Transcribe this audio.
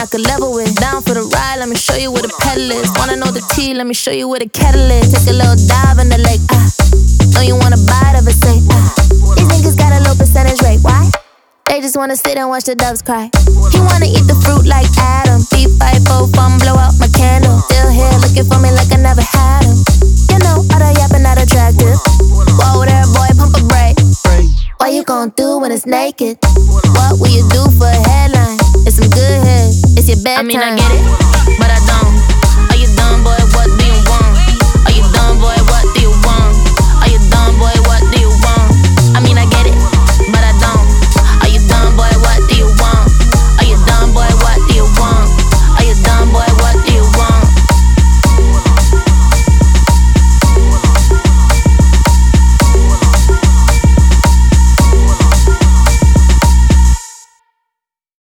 I could level with. Down for the ride, let me show you where the pedal is. Wanna know the tea, let me show you where the kettle is. Take a little dive in the lake, know you wanna bite of it, say, These niggas got a low percentage rate, why? They just wanna sit and watch the doves cry. He wanna eat the fruit like Adam. B5 fun, blow out my candle. Still here looking for me like I never had him. You know, all the yapping not attractive. Whoa there, boy, pump a brake. What you gon' do when it's naked? What will you do for a headline? It's some good head, it's your bedtime. I mean, I get it, but I don't.